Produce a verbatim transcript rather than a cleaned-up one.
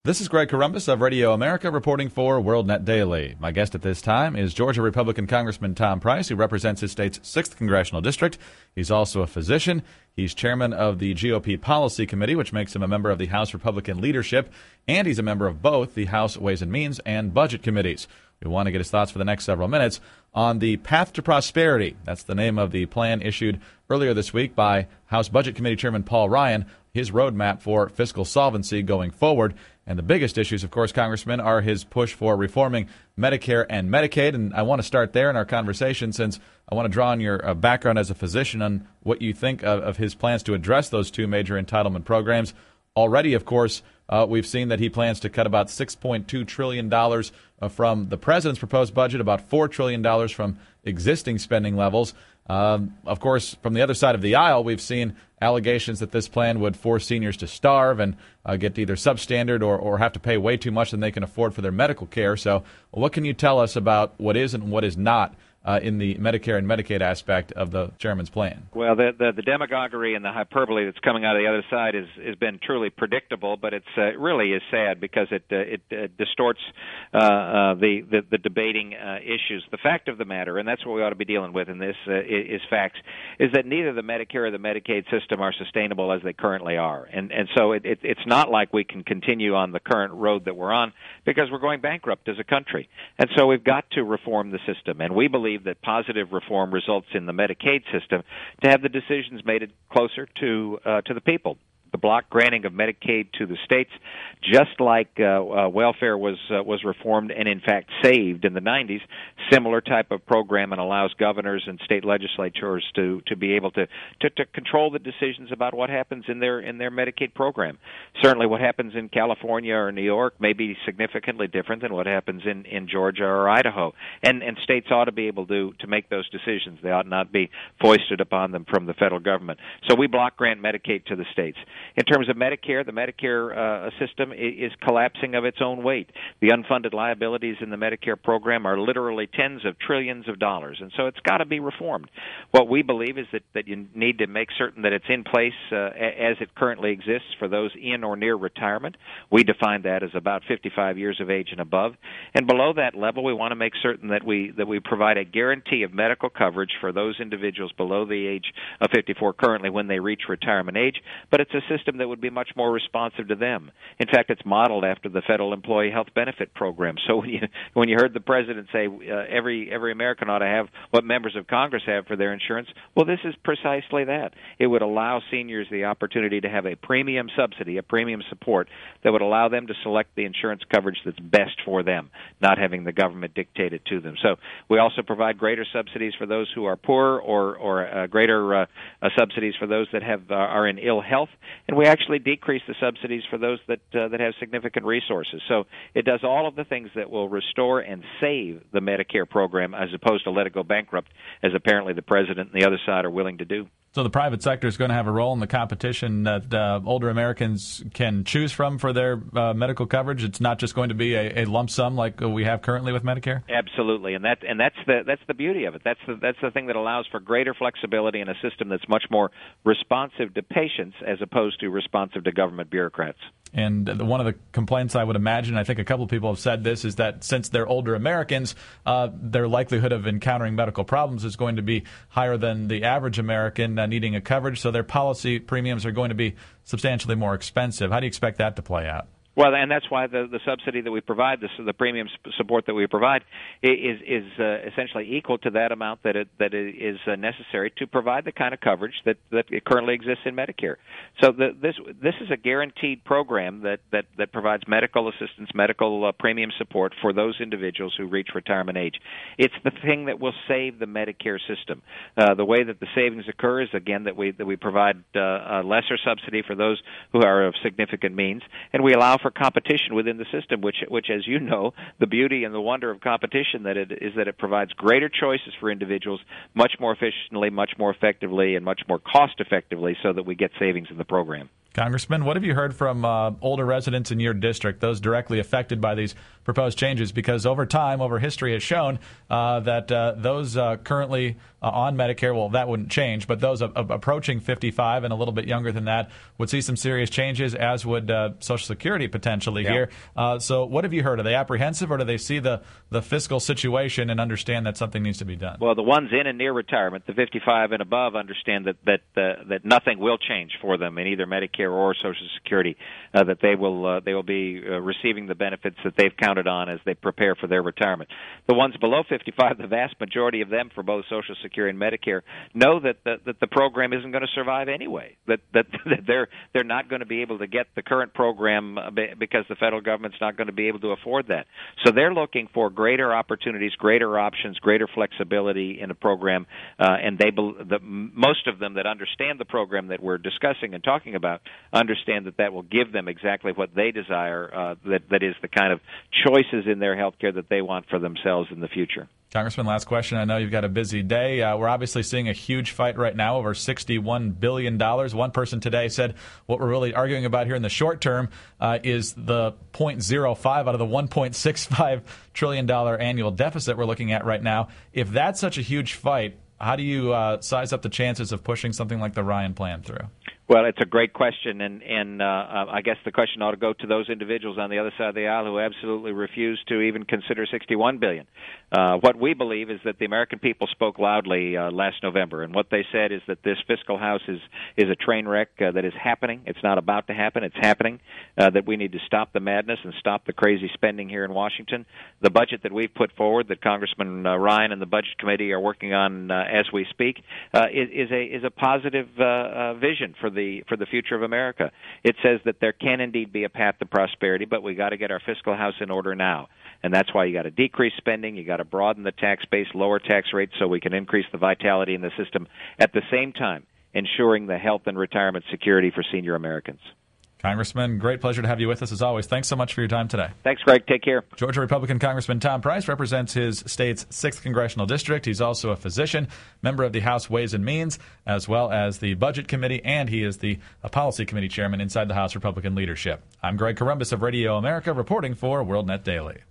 This is Greg Corombos of Radio America reporting for WorldNet Daily. My guest at this time is Georgia Republican Congressman Tom Price, who represents his state's sixth Congressional District. He's also a physician. He's chairman of the G O P Policy Committee, which makes him a member of the House Republican leadership, and he's a member of both the House Ways and Means and Budget Committees. We want to get his thoughts for the next several minutes on the Path to Prosperity. That's the name of the plan issued earlier this week by House Budget Committee Chairman Paul Ryan, his roadmap for fiscal solvency going forward. And the biggest issues, of course, Congressman, are his push for reforming Medicare and Medicaid. And I want to start there in our conversation since I want to draw on your uh, background as a physician on what you think of, of his plans to address those two major entitlement programs. Already, of course, uh, we've seen that he plans to cut about six point two trillion dollars uh, from the president's proposed budget, about four trillion dollars from existing spending levels. Um, of course, from the other side of the aisle, we've seen allegations that this plan would force seniors to starve and uh, get either substandard or, or have to pay way too much than they can afford for their medical care. So what can you tell us about what is and what is not uh, in the Medicare and Medicaid aspect of the chairman's plan? Well, the, the, the demagoguery and the hyperbole that's coming out of the other side is, has been truly predictable, but it's uh, really is sad because it uh, it uh, distorts uh, uh, the, the, the debating uh, issues. The fact of the matter, and that's what we ought to be dealing with in this, uh, is, is facts, is that neither the Medicare or the Medicaid system are sustainable as they currently are. And, and so it, it, it's not like we can continue on the current road that we're on because we're going bankrupt as a country. And so we've got to reform the system, and we believe that positive reform results in the Medicaid system to have the decisions made closer to uh, to the people. The block granting of Medicaid to the states, just like uh, uh, welfare was uh, was reformed and in fact saved in the nineties, similar type of program, and allows governors and state legislatures to, to be able to, to, to control the decisions about what happens in their in their Medicaid program. Certainly what happens in California or New York may be significantly different than what happens in, in Georgia or Idaho. And and states ought to be able to, to make those decisions. They ought not be foisted upon them from the federal government. So we block grant Medicaid to the states. In terms of Medicare, the Medicare uh, system is collapsing of its own weight. The unfunded liabilities in the Medicare program are literally tens of trillions of dollars, and so it's got to be reformed. What we believe is that, that you need to make certain that it's in place uh, as it currently exists for those in or near retirement. We define that as about fifty-five years of age and above. And below that level, we want to make certain that we that we provide a guarantee of medical coverage for those individuals below the age of fifty-four currently when they reach retirement age, but it's a system that would be much more responsive to them. In fact, it's modeled after the Federal Employee Health Benefit Program. So when you when you heard the president say uh, every every American ought to have what members of Congress have for their insurance, well, this is precisely that. It would allow seniors the opportunity to have a premium subsidy, a premium support that would allow them to select the insurance coverage that's best for them, not having the government dictate it to them. So we also provide greater subsidies for those who are poor, or or uh, greater uh, uh, subsidies for those that have uh, are in ill health, and we actually decrease the subsidies for those that uh, that have significant resources. So it does all of the things that will restore and save the Medicare program as opposed to let it go bankrupt, as apparently the president and the other side are willing to do. So the private sector is going to have a role in the competition that uh, older Americans can choose from for their uh, medical coverage. It's not just going to be a, a lump sum like we have currently with Medicare. Absolutely, and that and that's the that's the beauty of it. That's the that's the thing that allows for greater flexibility in a system that's much more responsive to patients as opposed to responsive to government bureaucrats. And one of the complaints I would imagine, I think a couple of people have said this, is that since they're older Americans, uh, their likelihood of encountering medical problems is going to be higher than the average American uh, needing a coverage, so their policy premiums are going to be substantially more expensive. How do you expect that to play out? Well, and that's why the, the subsidy that we provide, the, the premium support that we provide, is is uh, essentially equal to that amount that it, that it is uh, necessary to provide the kind of coverage that, that it currently exists in Medicare. So the, this this is a guaranteed program that, that, that provides medical assistance, medical uh, premium support for those individuals who reach retirement age. It's the thing that will save the Medicare system. Uh, the way that the savings occur is, again, that we that we provide uh, a lesser subsidy for those who are of significant means, and we allow for competition within the system, which, which, as you know, the beauty and the wonder of competition that it is that it provides greater choices for individuals much more efficiently, much more effectively, and much more cost effectively, so that we get savings in the program. Congressman, what have you heard from uh, older residents in your district, those directly affected by these proposed changes? Because over time, over history has shown uh, that uh, those uh, currently uh, on Medicare, well, that wouldn't change, but those uh, approaching fifty-five and a little bit younger than that would see some serious changes, as would uh, Social Security potentially yeah. here. Uh, so what have you heard? Are they apprehensive, or do they see the, the fiscal situation and understand that something needs to be done? Well, the ones in and near retirement, the fifty-five and above, understand that that uh, that nothing will change for them in either Medicare or Social Security, uh, that they will uh, they will be uh, receiving the benefits that they've counted on as they prepare for their retirement. The ones below fifty-five, the vast majority of them, for both Social Security and Medicare, know that the, that the program isn't going to survive anyway. That that, that they're they're not going to be able to get the current program because the federal government's not going to be able to afford that. So they're looking for greater opportunities, greater options, greater flexibility in a program, uh, and they the, most of them that understand the program that we're discussing and talking about understand that that will give them exactly what they desire, uh, that, that is the kind of choices in their health care that they want for themselves in the future. Congressman, last question. I know you've got a busy day. Uh, we're obviously seeing a huge fight right now over sixty-one billion dollars. One person today said what we're really arguing about here in the short term uh, is the zero point zero five out of the one point six five trillion dollars annual deficit we're looking at right now. If that's such a huge fight, how do you uh, size up the chances of pushing something like the Ryan plan through? Well, it's a great question, and, and uh, I guess the question ought to go to those individuals on the other side of the aisle who absolutely refuse to even consider sixty-one billion dollars. Uh, what we believe is that the American people spoke loudly uh, last November, and what they said is that this fiscal house is, is a train wreck uh, that is happening. It's not about to happen. It's happening, uh, that we need to stop the madness and stop the crazy spending here in Washington. The budget that we've put forward, that Congressman uh, Ryan and the Budget Committee are working on uh, as we speak, uh, is, is, a, is a positive uh, uh, vision for the for the future of America. It says that there can indeed be a path to prosperity, but we got to get our fiscal house in order now. And that's why you got to decrease spending, you got to broaden the tax base, lower tax rates so we can increase the vitality in the system, at the same time ensuring the health and retirement security for senior Americans. Congressman, great pleasure to have you with us as always. Thanks so much for your time today. Thanks, Greg. Take care. Georgia Republican Congressman Tom Price represents his state's sixth Congressional District. He's also a physician, member of the House Ways and Means, as well as the Budget Committee, and he is the Policy Committee Chairman inside the House Republican leadership. I'm Greg Corombos of Radio America, reporting for WorldNet Daily.